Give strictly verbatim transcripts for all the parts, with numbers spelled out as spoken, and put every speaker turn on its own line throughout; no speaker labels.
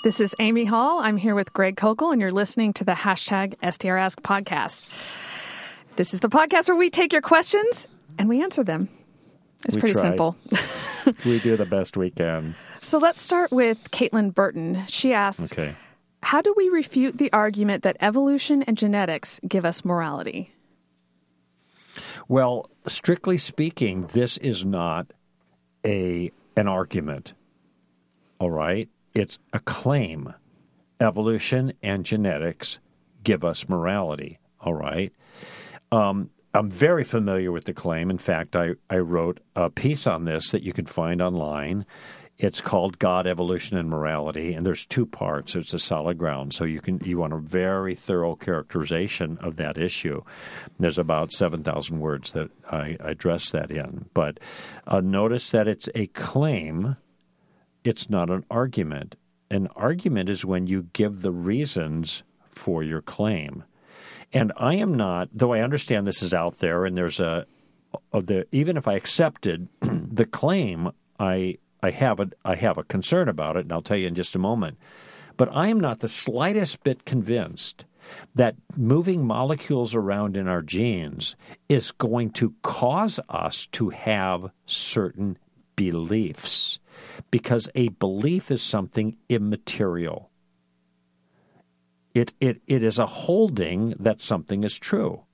This is Amy Hall. I'm here with Greg Kokel, and you're listening to the hashtag S T R Ask podcast. This is the podcast where we take your questions and we answer them. It's
we
pretty
try.
simple.
We do the best we can.
So let's start with Caitlin Burton. She asks,
okay.
How do we refute the argument that evolution and genetics give us morality?
Well, strictly speaking, this is not a an argument, all right? It's a claim. Evolution and genetics give us morality, all right? Um, I'm very familiar with the claim. In fact, I, I wrote a piece on this that you can find online. It's called God, Evolution, and Morality, and there's two parts. It's a solid ground, so you can you want a very thorough characterization of that issue. There's about seven thousand words that I address that in. But uh, notice that it's a claim. It's not an argument. An argument is when you give the reasons for your claim. And I am not, though I understand this is out there, and there's a, a the, even if I accepted the claim, I I have a I have a concern about it, and I'll tell you in just a moment. But I am not the slightest bit convinced that moving molecules around in our genes is going to cause us to have certain beliefs, because a belief is something immaterial. It it it is a holding that something is true.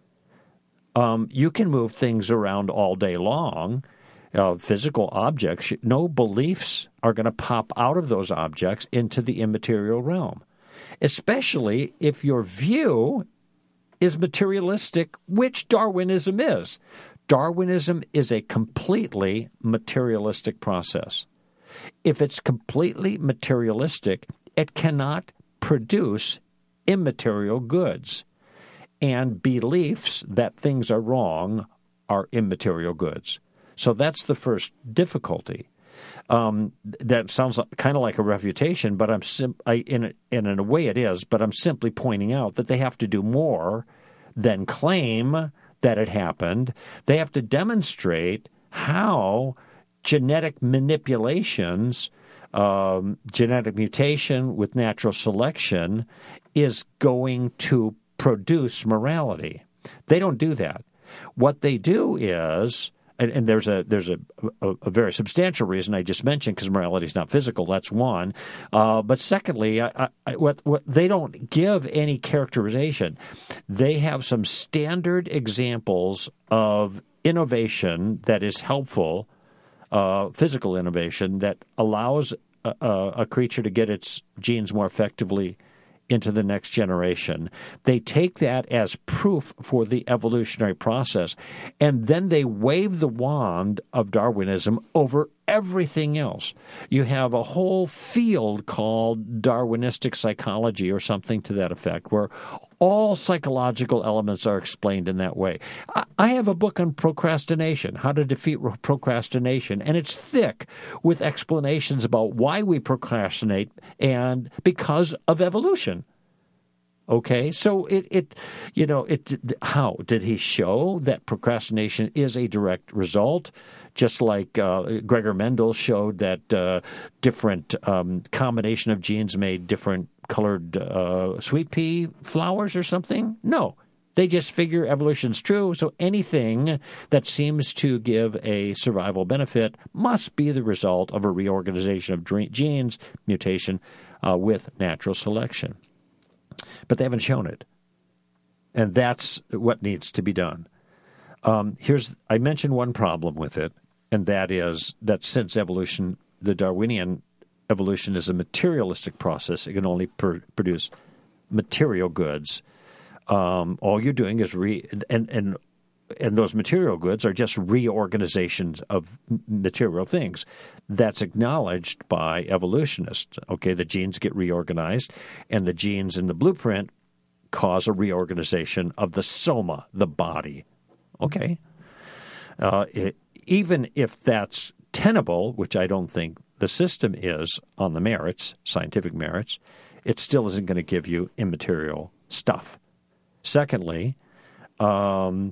Um, you can move things around all day long, uh, physical objects. No beliefs are going to pop out of those objects into the immaterial realm, especially if your view is materialistic, which Darwinism is. Darwinism is a completely materialistic process. If it's completely materialistic, it cannot produce immaterial goods. And beliefs that things are wrong are immaterial goods. So that's the first difficulty. Um, that sounds kind of like a refutation, but I'm sim- I, in, a, in a way it is, but I'm simply pointing out that they have to do more than claim that it happened. They have to demonstrate how genetic manipulations, um, genetic mutation with natural selection is going to produce morality. They don't do that. What they do is, and, and there's a there's a, a, a very substantial reason I just mentioned, because morality is not physical. That's one. Uh, but secondly, I, I, what, what they don't give any characterization. They have some standard examples of innovation that is helpful, uh, physical innovation that allows a, a, a creature to get its genes more effectively into the next generation. They take that as proof for the evolutionary process, and then they wave the wand of Darwinism over everything else. You have a whole field called Darwinistic psychology or something to that effect, where all psychological elements are explained in that way. I have a book on procrastination, how to defeat procrastination, and it's thick with explanations about why we procrastinate and because of evolution. Okay, so it, it, you know, it. How did he show that procrastination is a direct result? Just like uh, Gregor Mendel showed that uh, different um, combination of genes made different colored uh, sweet pea flowers or something? No. They just figure evolution's true, so anything that seems to give a survival benefit must be the result of a reorganization of genes, mutation, uh, with natural selection. But they haven't shown it. And that's what needs to be done. Um, here's I mentioned one problem with it, and that is that since evolution, the Darwinian evolution is a materialistic process, it can only pr- produce material goods. Um, all you're doing is re and and and those material goods are just reorganizations of material things. That's acknowledged by evolutionists. Okay, the genes get reorganized, and the genes in the blueprint cause a reorganization of the soma, the body. Okay, uh, it, even if that's tenable, which I don't think the system is on the merits, scientific merits, it still isn't going to give you immaterial stuff. Secondly, um,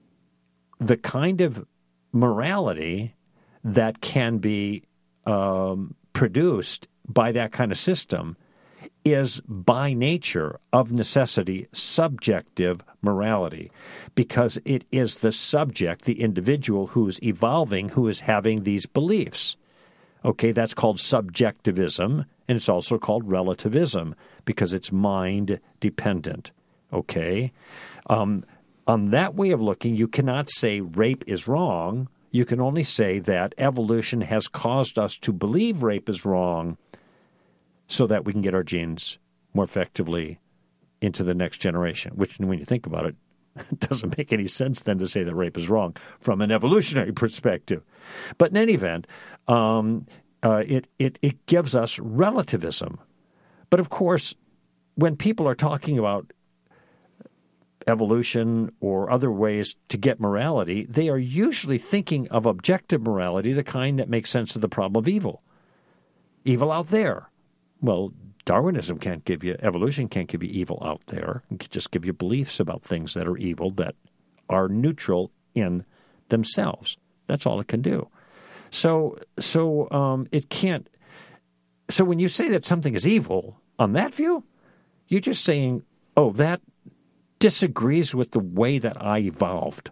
the kind of morality that can be um, produced by that kind of system is by nature, of necessity, subjective morality, because it is the subject, the individual who's evolving, who is having these beliefs. Okay, that's called subjectivism, and it's also called relativism, because it's mind-dependent. Okay? Um, on that way of looking, you cannot say rape is wrong. You can only say that evolution has caused us to believe rape is wrong so that we can get our genes more effectively into the next generation, which, when you think about it, it doesn't make any sense then to say that rape is wrong from an evolutionary perspective. But in any event, um, uh, it, it, it gives us relativism. But of course, when people are talking about evolution or other ways to get morality, they are usually thinking of objective morality, the kind that makes sense of the problem of evil. Evil out there. Well, Darwinism can't give you, evolution can't give you evil out there. It can just give you beliefs about things that are evil that are neutral in themselves. That's all it can do. So, so um, it can't. So when you say that something is evil, on that view, you're just saying, oh, that disagrees with the way that I evolved.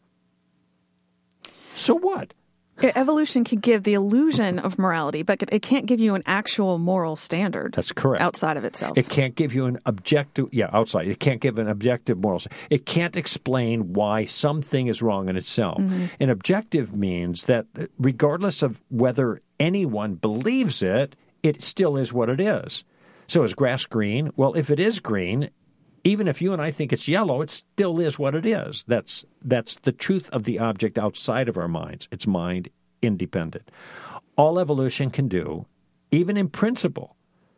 So what?
Evolution can give the illusion of morality, but it can't give you an actual moral standard.
That's correct.
Outside of itself.
It can't give you an objective, yeah, outside. It can't give an objective moral standard. It can't explain why something is wrong in itself. Mm-hmm. An objective means that regardless of whether anyone believes it, it still is what it is. So is grass green? Well, if it is green, even if you and I think it's yellow, it still is what it is. That's that's the truth of the object outside of our minds. It's mind independent. All evolution can do, even in principle,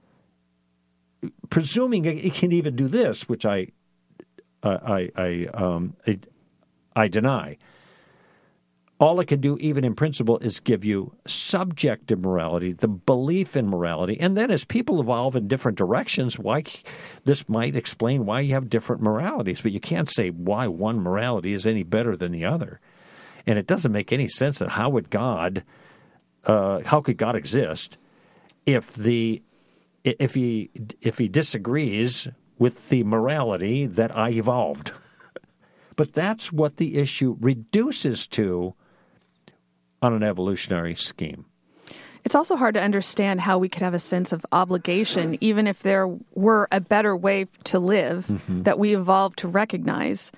presuming it can even do this, which I uh, I I, um, I I deny. All it can do, even in principle, is give you subjective morality, the belief in morality. And then as people evolve in different directions, why this might explain why you have different moralities. But you can't say why one morality is any better than the other. And it doesn't make any sense that how would God, uh, how could God exist if the if he if he disagrees with the morality that I evolved? But that's what the issue reduces to on an evolutionary scheme.
It's also hard to understand how we could have a sense of obligation, even if there were a better way to live mm-hmm. that we evolved to recognize.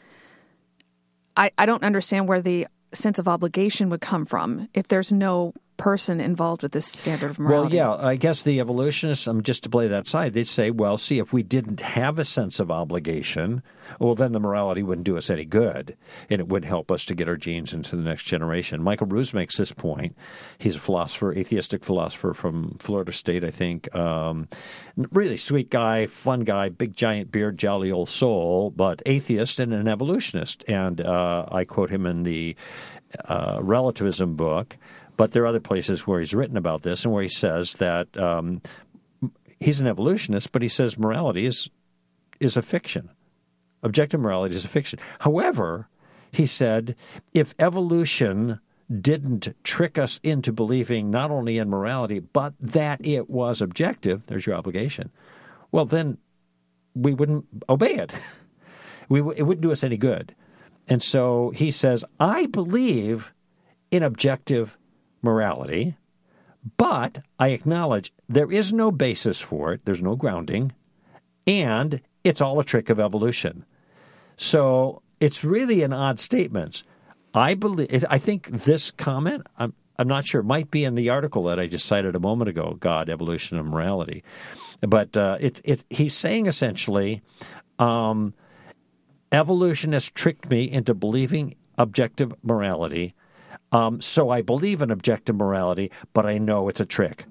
I, I don't understand where the sense of obligation would come from if there's no person involved with this standard of morality.
Well, yeah, I guess the evolutionists, um, just to play that side, they'd say, well, see, if we didn't have a sense of obligation, well, then the morality wouldn't do us any good, and it would help us to get our genes into the next generation. Michael Ruse makes this point. He's a philosopher, atheistic philosopher from Florida State, I think. Um, really sweet guy, fun guy, big giant beard, jolly old soul, but atheist and an evolutionist. And uh, I quote him in the uh, relativism book. But there are other places where he's written about this and where he says that um, he's an evolutionist, but he says morality is is a fiction. Objective morality is a fiction. However, he said, if evolution didn't trick us into believing not only in morality, but that it was objective, there's your obligation, well, then we wouldn't obey it. we It wouldn't do us any good. And so he says, I believe in objective morality, but I acknowledge there is no basis for it, there's no grounding, and it's all a trick of evolution. So it's really an odd statement. I believe. I think this comment, I'm, I'm not sure, it might be in the article that I just cited a moment ago, God, Evolution, and Morality. But uh, it, it, he's saying essentially, um, evolution has tricked me into believing objective morality. Um, so I believe in objective morality, but I know it's a trick.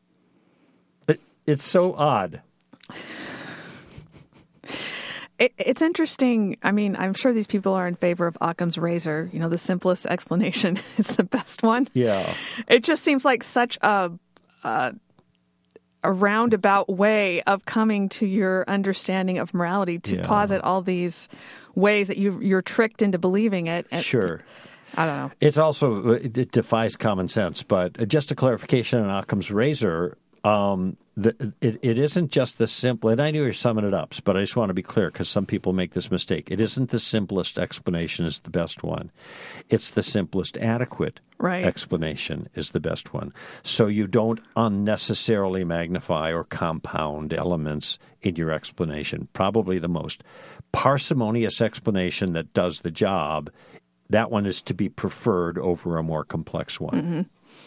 It, it's so odd.
It, it's interesting. I mean, I'm sure these people are in favor of Occam's razor. You know, the simplest explanation is the best one.
Yeah.
It just seems like such a, a, a roundabout way of coming to your understanding of morality to yeah. posit all these ways that you, you're tricked into believing it. And,
sure.
I don't know.
It's also, it defies common sense, but just a clarification on Occam's razor, Um, the, it, it isn't just the simple, and I knew you were summing it up, but I just want to be clear because some people make this mistake. It isn't the simplest explanation is the best one. It's the simplest adequate
right.
explanation is the best one. So you don't unnecessarily magnify or compound elements in your explanation. Probably the most parsimonious explanation that does the job, that one is to be preferred over a more complex one.
Mm-hmm.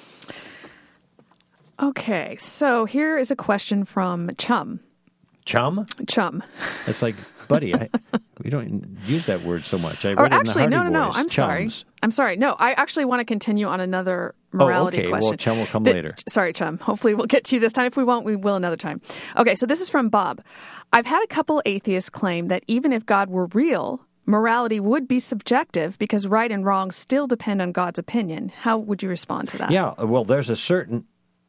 Okay, so here is a question from Chum.
Chum?
Chum.
It's like, buddy, I, we don't use that word so much. I
or
read
actually,
it in the
no,
Hardy
no, no.
Boys,
I'm
chums.
sorry. I'm sorry. No, I actually want to continue on another morality
oh, okay.
question.
Well, Chum will come
the,
later.
Sorry, Chum. Hopefully we'll get to you this time. If we won't, we will another time. Okay, so this is from Bob. I've had a couple atheists claim that even if God were real, morality would be subjective because right and wrong still depend on God's opinion. How would you respond to that?
Yeah, well, there's a certain...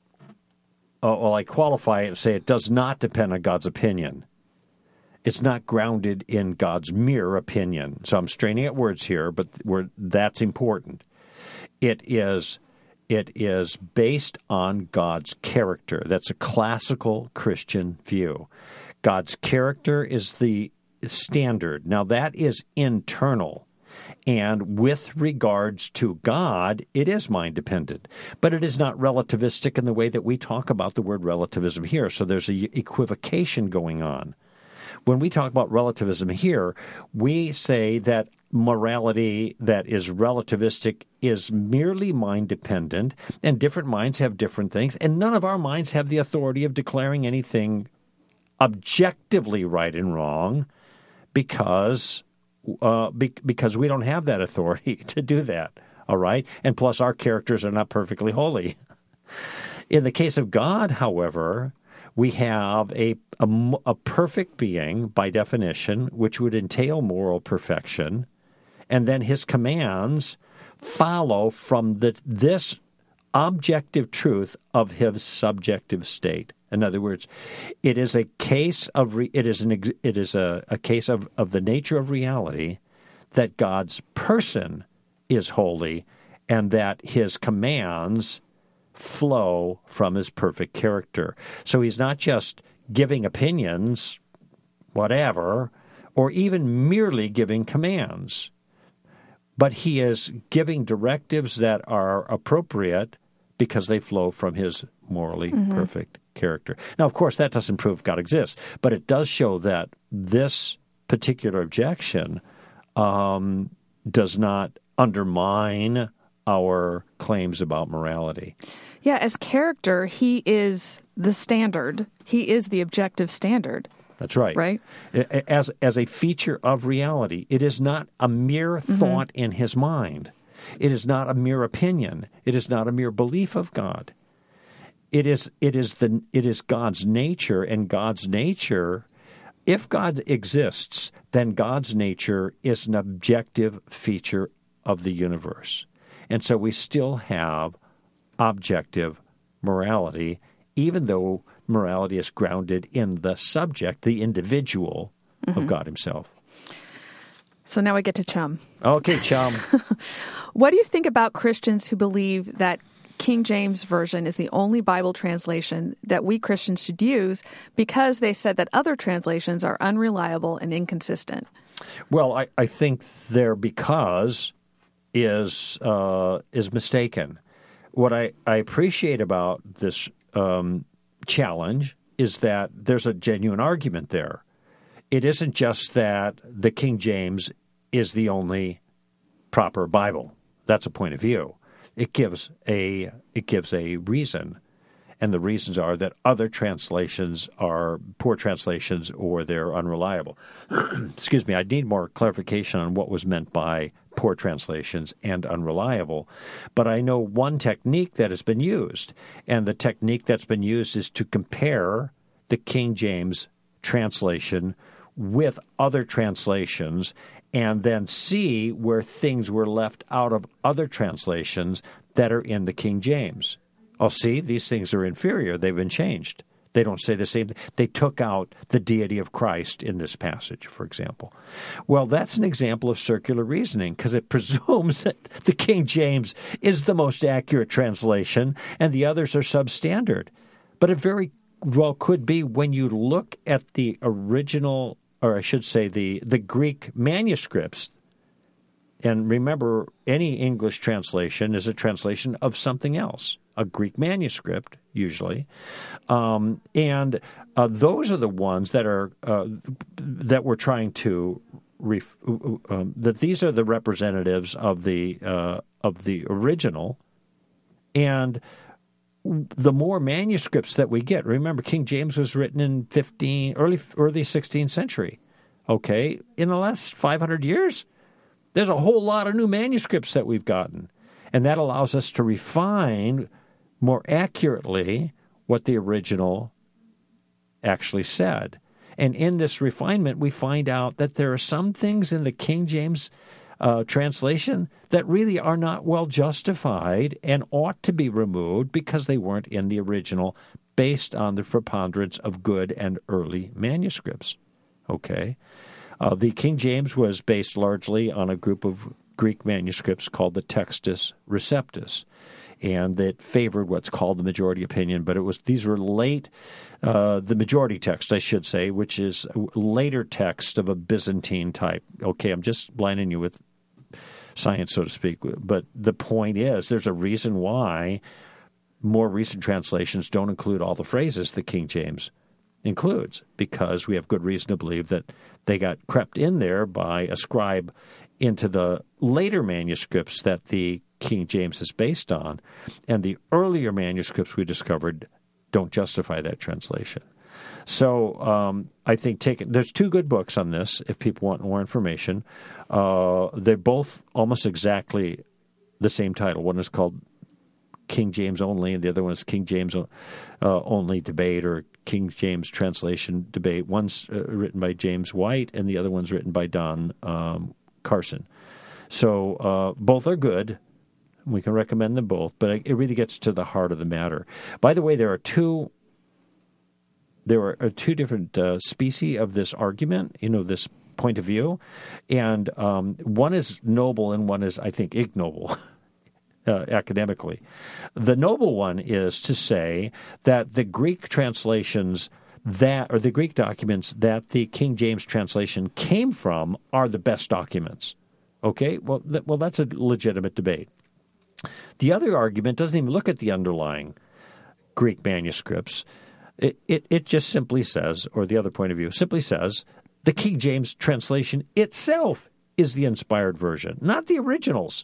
Oh, well, I qualify it and say it does not depend on God's opinion. It's not grounded in God's mere opinion. So I'm straining at words here, but we're, that's important. It is, it is based on God's character. That's a classical Christian view. God's character is the standard. Now, that is internal. And with regards to God, it is mind-dependent. But it is not relativistic in the way that we talk about the word relativism here. So there's a equivocation going on. When we talk about relativism here, we say that morality that is relativistic is merely mind-dependent, and different minds have different things, and none of our minds have the authority of declaring anything objectively right and wrong because... Uh, be, because we don't have that authority to do that, all right? And plus, our characters are not perfectly holy. In the case of God, however, we have a, a, a perfect being, by definition, which would entail moral perfection, and then his commands follow from the, this objective truth of his subjective state. In other words, it is a case of re, it is an it is a, a case of, of the nature of reality that God's person is holy and that his commands flow from his perfect character. So he's not just giving opinions, whatever, or even merely giving commands, but he is giving directives that are appropriate because they flow from his morally mm-hmm. perfect character. Now, of course, that doesn't prove God exists, but it does show that this particular objection um, does not undermine our claims about morality.
Yeah, as character, he is the standard. He is the objective standard.
That's right.
Right?
As, as a feature of reality, it is not a mere
mm-hmm.
thought in his mind. It is not a mere opinion. It is not a mere belief of God. It is it is the it is God's nature, and God's nature, if God exists, then God's nature is an objective feature of the universe. And so we still have objective morality, even though morality is grounded in the subject, the individual mm-hmm. of God himself.
So now we get to Chum.
Okay, Chum.
What do you think about Christians who believe that King James Version is the only Bible translation that we Christians should use because they said that other translations are unreliable and inconsistent?
Well, I, I think their because is uh, is mistaken. What I, I appreciate about this um, challenge is that there's a genuine argument there. It isn't just that the King James is the only proper Bible. That's a point of view. It gives a it gives a reason, and the reasons are that other translations are poor translations or they're unreliable. Excuse me, I need more clarification on what was meant by poor translations and unreliable. But I know one technique that has been used, and the technique that's been used is to compare the King James translation with other translations and then see where things were left out of other translations that are in the King James. Oh, see, these things are inferior. They've been changed. They don't say the same thing. They took out the deity of Christ in this passage, for example. Well, that's an example of circular reasoning because it presumes that the King James is the most accurate translation and the others are substandard. But it very well could be when you look at the original, or I should say the, the Greek manuscripts. And remember, any English translation is a translation of something else, a Greek manuscript, usually. Um, and uh, those are the ones that are uh, that we're trying to ref- um, that these are the representatives of the uh, of the original. And the more manuscripts that we get, remember, King James was written in fifteen early early sixteenth century. Okay, in the last five hundred years. There's a whole lot of new manuscripts that we've gotten, and that allows us to refine more accurately what the original actually said. And in this refinement, we find out that there are some things in the King James uh, translation that really are not well justified and ought to be removed because they weren't in the original based on the preponderance of good and early manuscripts. Okay? Uh, the King James was based largely on a group of Greek manuscripts called the Textus Receptus, and that favored what's called the majority opinion. But it was these were late, uh, the majority text, I should say, which is a later text of a Byzantine type. Okay, I'm just blinding you with science, so to speak. But the point is, there's a reason why more recent translations don't include all the phrases the King James includes, because we have good reason to believe that they got crept in there by a scribe into the later manuscripts that the King James is based on, and the earlier manuscripts we discovered don't justify that translation. So um, I think take it, there's two good books on this if people want more information. Uh, they're both almost exactly the same title. One is called King James Only, and the other one is King James uh, Only Debate, or King James Translation Debate. One's uh, written by James White, and the other one's written by Don um, Carson. So uh, both are good. We can recommend them both, but it really gets to the heart of the matter. By the way, there are two there are two different uh, species of this argument, you know, this point of view, and um, one is noble and one is, I think, ignoble. Uh, academically. The noble one is to say that the Greek translations that, or the Greek documents that the King James translation came from are the best documents. Okay? Well, th- well, that's a legitimate debate. The other argument doesn't even look at the underlying Greek manuscripts. It, it, it just simply says, or the other point of view simply says, the King James translation itself is the inspired version, not the originals,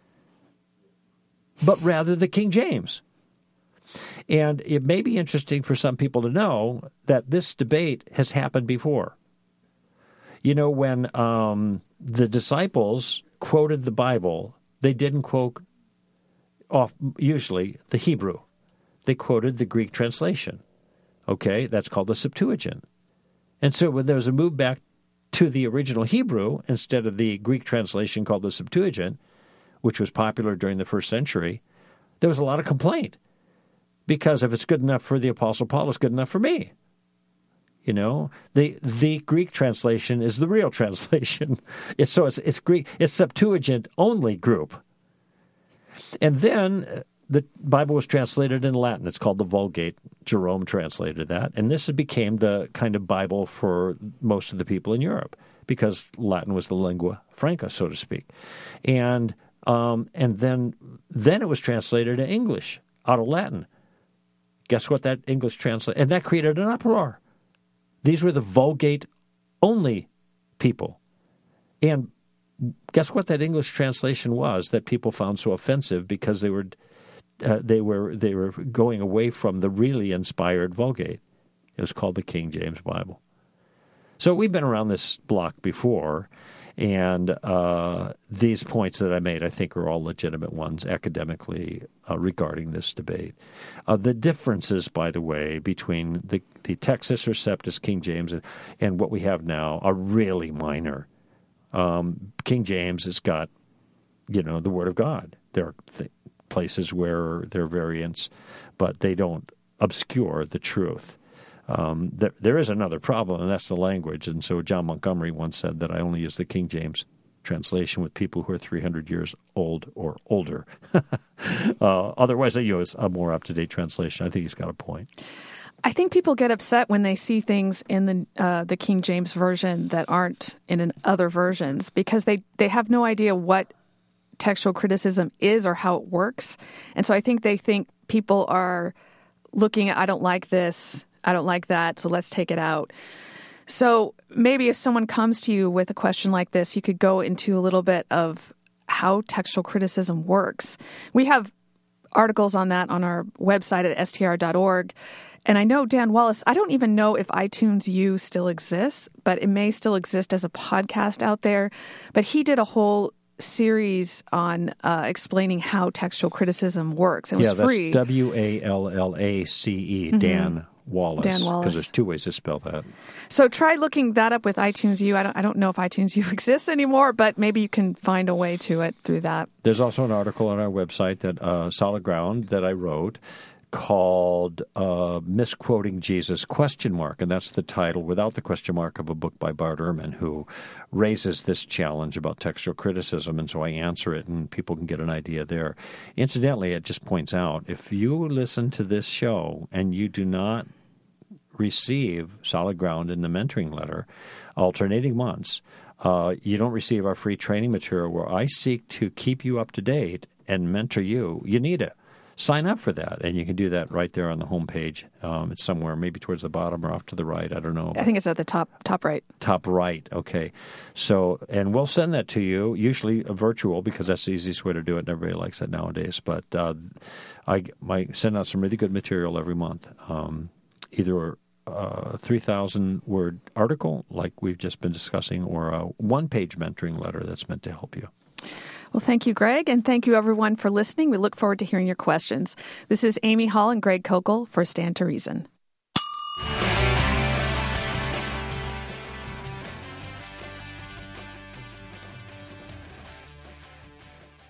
but rather the King James. And it may be interesting for some people to know that this debate has happened before. You know, when um, the disciples quoted the Bible, they didn't quote off usually the Hebrew. They quoted the Greek translation. Okay, that's called the Septuagint. And so when there was a move back to the original Hebrew instead of the Greek translation called the Septuagint, which was popular during the first century, there was a lot of complaint. Because if it's good enough for the Apostle Paul, it's good enough for me. You know, the the Greek translation is the real translation. It's, so it's it's Greek, it's Septuagint only group. And then the Bible was translated in Latin. It's called the Vulgate. Jerome translated that. And this became the kind of Bible for most of the people in Europe, because Latin was the lingua franca, so to speak. And Um, and then then it was translated in English out of Latin. Guess what that English translate? And that created an uproar. These were the Vulgate-only people. And guess what that English translation was that people found so offensive because they were uh, they were they were going away from the really inspired Vulgate. It was called the King James Bible. So we've been around this block before. And uh, these points that I made, I think, are all legitimate ones academically uh, regarding this debate. Uh, the differences, by the way, between the, the Textus Receptus King James and, and what we have now are really minor. Um, King James has got, you know, the Word of God. There are th- places where there are variants, but they don't obscure the truth. Um, there, there is another problem, and that's the language. And so John Montgomery once said that I only use the King James translation with people who are three hundred years old or older. uh, otherwise, I use a more up-to-date translation. I think he's got a point.
I think people get upset when they see things in the uh, the King James Version that aren't in an other versions because they, they have no idea what textual criticism is or how it works. And so I think they think people are looking at, I don't like this, I don't like that, so let's take it out. So maybe if someone comes to you with a question like this, you could go into a little bit of how textual criticism works. We have articles on that on our website at S T R dot org. And I know Dan Wallace, I don't even know if iTunes U still exists, but it may still exist as a podcast out there. But he did a whole series on uh, explaining how textual criticism works. It was
yeah, that's
free.
W A L L A C E, mm-hmm. Dan Wallace.
Dan Wallace.
Because there's two ways to spell that.
So try looking that up with iTunes U. I don't, I don't know if iTunes U exists anymore, but maybe you can find a way to it through that.
There's also an article on our website, that uh, Solid Ground, that I wrote called uh, Misquoting Jesus, question mark, and that's the title, without the question mark, of a book by Bart Ehrman, who raises this challenge about textual criticism, and so I answer it, and people can get an idea there. Incidentally, it just points out, if you listen to this show and you do not receive Solid Ground in the mentoring letter, alternating months, uh, you don't receive our free training material where I seek to keep you up to date and mentor you, you need it. Sign up for that, and you can do that right there on the homepage. Um, it's somewhere, maybe towards the bottom or off to the right. I don't know.
I think it's at the top, top right.
Top right. Okay. So, and we'll send that to you. Usually a virtual, because that's the easiest way to do it, and everybody likes it nowadays. But uh, I, I send out some really good material every month. Um, either a three thousand word article, like we've just been discussing, or a one-page mentoring letter that's meant to help you.
Well, thank you, Greg, and thank you, everyone, for listening. We look forward to hearing your questions. This is Amy Hall and Greg Kokel for Stand to Reason.